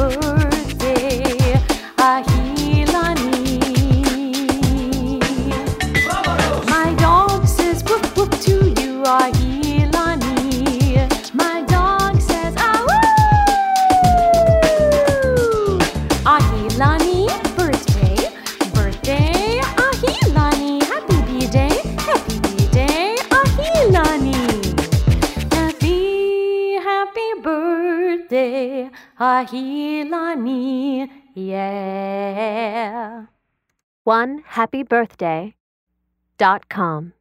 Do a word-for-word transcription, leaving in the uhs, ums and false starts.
birthday, Ahilani. My dog says whoop whoop to you, Ahilani. My dog says ah woo. Ahilani, birthday, birthday, Ahilani. Happy B-Day, happy B-Day, Ahilani. Happy, happy birthday, Ahilani, yeah. one happy birthday dot com